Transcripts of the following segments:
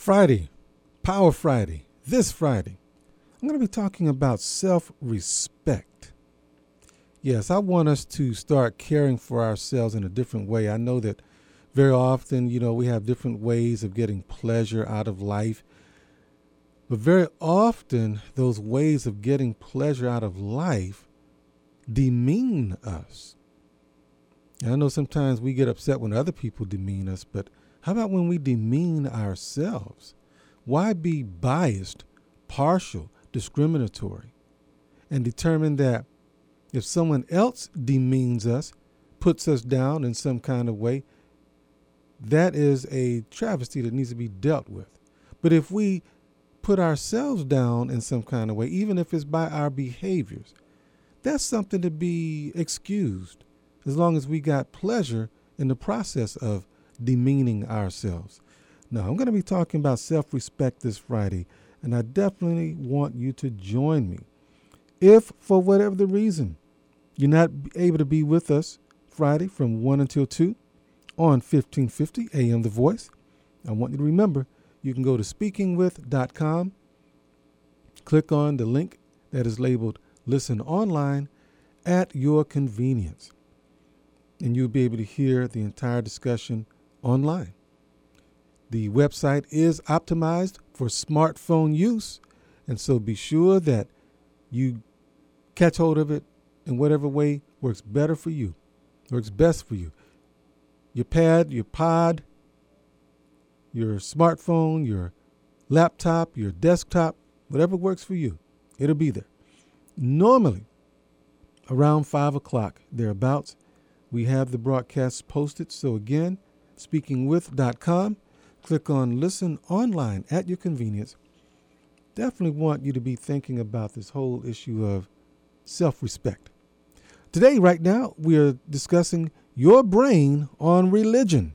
Friday, Power Friday, this Friday, I'm going to be talking about self-respect. Yes, I want us to start caring for ourselves in a different way. I know that very often, we have different ways of getting pleasure out of life. But very often, those ways of getting pleasure out of life demean us. And I know sometimes we get upset when other people demean us, but how about when we demean ourselves? Why be biased, partial, discriminatory, and determine that if someone else demeans us, puts us down in some kind of way, that is a travesty that needs to be dealt with. But if we put ourselves down in some kind of way, even if it's by our behaviors, that's something to be excused as long as we got pleasure in the process of demeaning ourselves. Now, I'm going to be talking about self-respect this Friday, and I definitely want you to join me. If, for whatever the reason, you're not able to be with us Friday from 1 until 2 on 1550 AM The Voice, I want you to remember you can go to speakingwith.com, click on the link that is labeled Listen Online at your convenience, and you'll be able to hear the entire discussion online. The website is optimized for smartphone use, and so be sure that you catch hold of it in whatever way works better for you, works best for you. Your pad, your pod, your smartphone, your laptop, your desktop, whatever works for you, it'll be there. Normally, around 5 o'clock, thereabouts, we have the broadcasts posted. So again, speakingwith.com, click on Listen Online at your convenience. Definitely want you to be thinking about this whole issue of self-respect. Today, right now, we are discussing your brain on religion.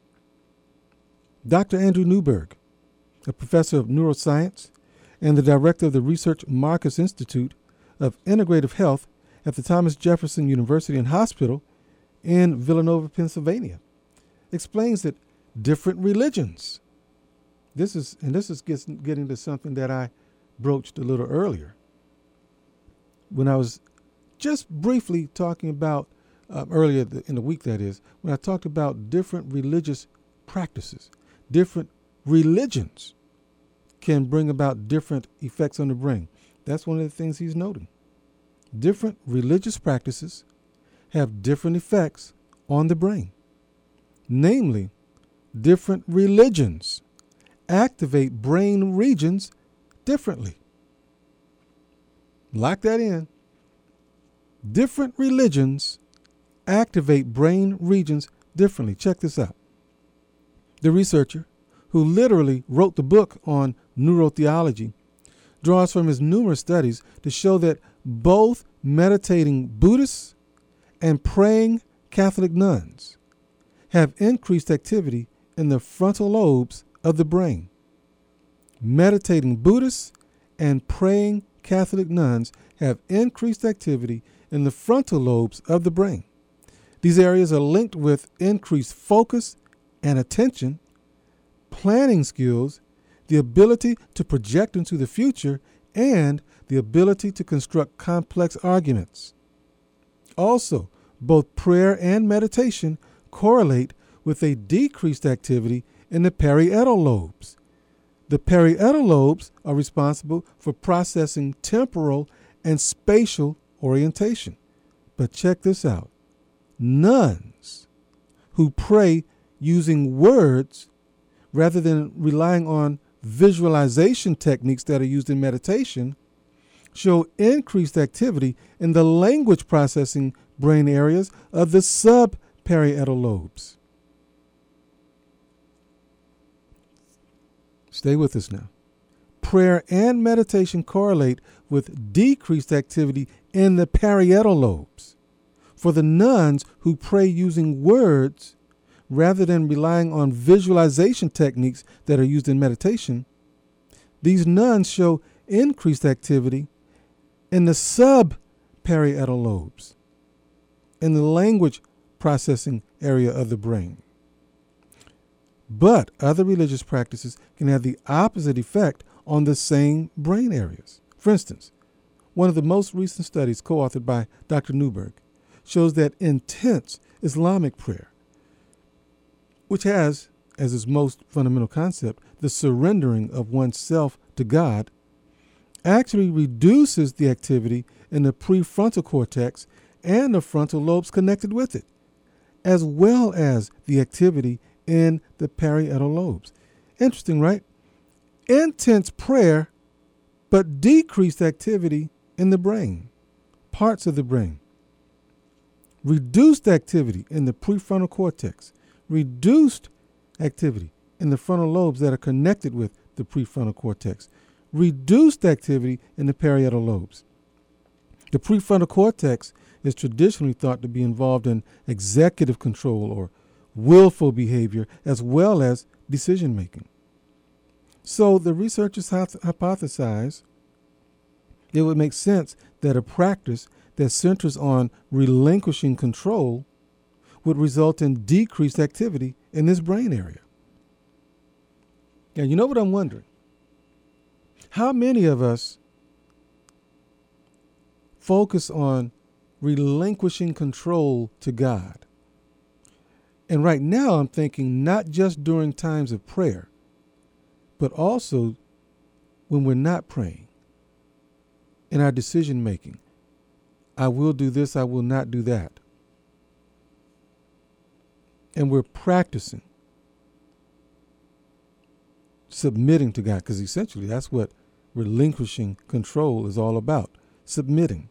Dr. Andrew Newberg, a professor of neuroscience and the director of the Research Marcus Institute of Integrative Health at the Thomas Jefferson University and Hospital in Villanova, Pennsylvania, explains that different religions, this is getting to something that I broached a little earlier when I was just briefly talking about earlier in the week, that is, when I talked about different religious practices. Different religions can bring about different effects on the brain. That's one of the things he's noting. Different religious practices have different effects on the brain. Namely, different religions activate brain regions differently. Lock that in. Different religions activate brain regions differently. Check this out. The researcher, who literally wrote the book on neurotheology, draws from his numerous studies to show that both meditating Buddhists and praying Catholic nuns have increased activity in the frontal lobes of the brain. Meditating Buddhists and praying Catholic nuns have increased activity in the frontal lobes of the brain. These areas are linked with increased focus and attention, planning skills, the ability to project into the future, and the ability to construct complex arguments. Also, both prayer and meditation correlate with a decreased activity in the parietal lobes. The parietal lobes are responsible for processing temporal and spatial orientation. But check this out. Nuns who pray using words rather than relying on visualization techniques that are used in meditation show increased activity in the language processing brain areas of the subparietal lobes. Stay with us now. Prayer and meditation correlate with decreased activity in the parietal lobes. For the nuns who pray using words rather than relying on visualization techniques that are used in meditation, these nuns show increased activity in the subparietal lobes, in the language processing area of the brain. But other religious practices can have the opposite effect on the same brain areas. For instance, one of the most recent studies, co-authored by Dr. Newberg, shows that intense Islamic prayer, which has, as its most fundamental concept, the surrendering of oneself to God, actually reduces the activity in the prefrontal cortex and the frontal lobes connected with it, as well as the activity in the parietal lobes. Interesting, right? Intense prayer, but decreased activity in the brain, parts of the brain. Reduced activity in the prefrontal cortex, reduced activity in the frontal lobes that are connected with the prefrontal cortex, reduced activity in the parietal lobes. The prefrontal cortex is traditionally thought to be involved in executive control or willful behavior as well as decision making. So the researchers hypothesize it would make sense that a practice that centers on relinquishing control would result in decreased activity in this brain area. Now, you know what I'm wondering? How many of us focus on relinquishing control to God? And right now I'm thinking not just during times of prayer, but also when we're not praying, in our decision making. I will do this, I will not do that. And we're practicing submitting to God, because essentially that's what relinquishing control is all about, submitting.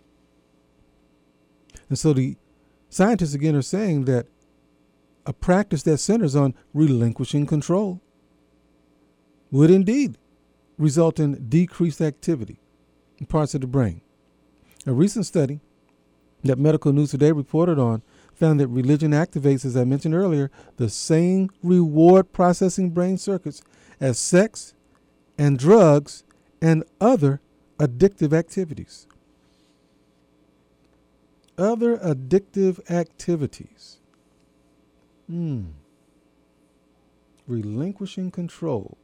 And so the scientists again are saying that a practice that centers on relinquishing control would indeed result in decreased activity in parts of the brain. A recent study that Medical News Today reported on found that religion activates, as I mentioned earlier, the same reward processing brain circuits as sex and drugs and other addictive activities. Other addictive activities. Relinquishing control.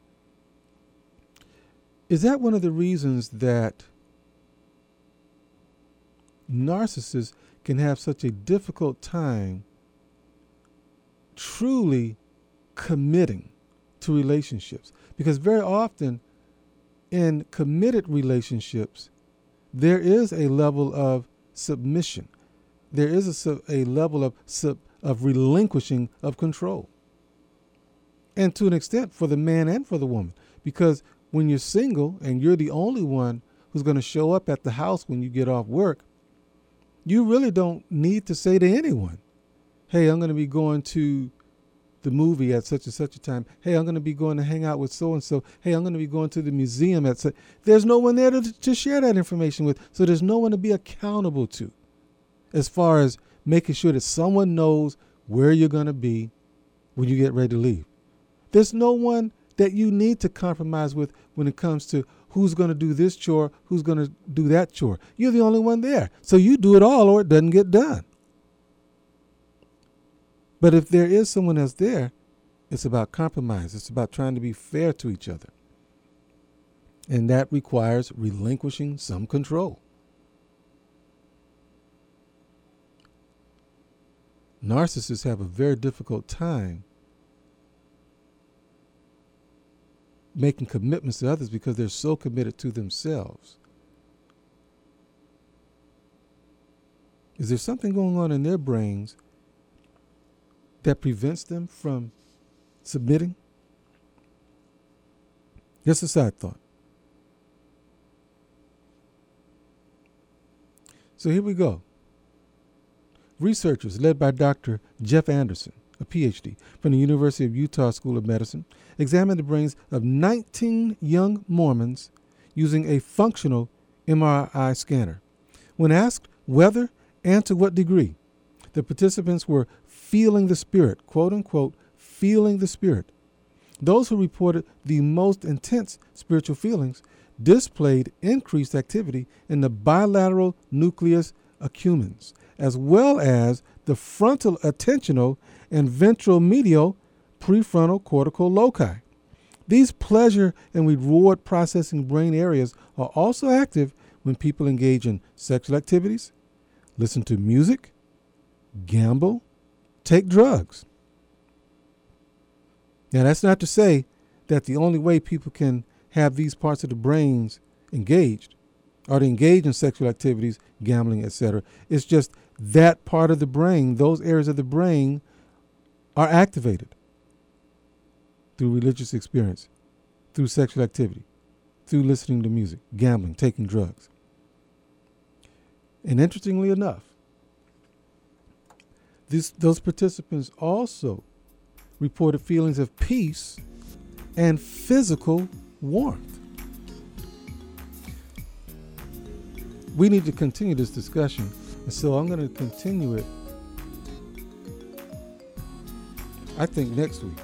Is that one of the reasons that narcissists can have such a difficult time truly committing to relationships? Because very often in committed relationships, there is a level of submission. There is a level of relinquishing of control. And to an extent for the man and for the woman. Because when you're single and you're the only one who's going to show up at the house when you get off work, you really don't need to say to anyone, hey, I'm going to be going to the movie at such and such a time. Hey, I'm going to be going to hang out with so-and-so. Hey, I'm going to be going to the museum at such. There's no one there to share that information with. So there's no one to be accountable to as far as making sure that someone knows where you're going to be when you get ready to leave. There's no one that you need to compromise with when it comes to who's going to do this chore, who's going to do that chore. You're the only one there. So you do it all or it doesn't get done. But if there is someone else there, it's about compromise. It's about trying to be fair to each other. And that requires relinquishing some control. Narcissists have a very difficult time making commitments to others because they're so committed to themselves. Is there something going on in their brains that prevents them from submitting? Just a side thought. So here we go. Researchers led by Dr. Jeff Anderson, a PhD from the University of Utah School of Medicine, examined the brains of 19 young Mormons using a functional MRI scanner. When asked whether and to what degree the participants were feeling the spirit, quote unquote, feeling the spirit, those who reported the most intense spiritual feelings displayed increased activity in the bilateral nucleus accumbens, as well as the frontal attentional and ventromedial prefrontal cortical loci. These pleasure and reward processing brain areas are also active when people engage in sexual activities, listen to music, gamble, take drugs. Now, that's not to say that the only way people can have these parts of the brains engaged are to engage in sexual activities, gambling, etc. It's just that part of the brain, those areas of the brain are activated through religious experience, through sexual activity, through listening to music, gambling, taking drugs. And interestingly enough, those participants also reported feelings of peace and physical warmth. We need to continue this discussion, and so I'm going to continue it, I think, next week.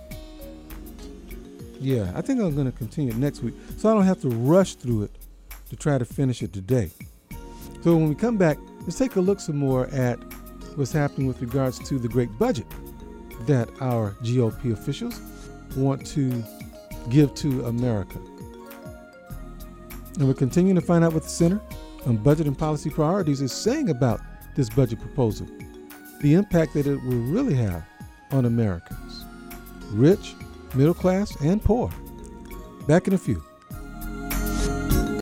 Yeah, I think I'm going to continue it next week, so I don't have to rush through it to try to finish it today. So when we come back, let's take a look some more at what's happening with regards to the great budget that our GOP officials want to give to America. And we're continuing to find out what the Center on Budget and Policy Priorities is saying about this budget proposal, the impact that it will really have on Americans, rich, middle class, and poor. Back in a few.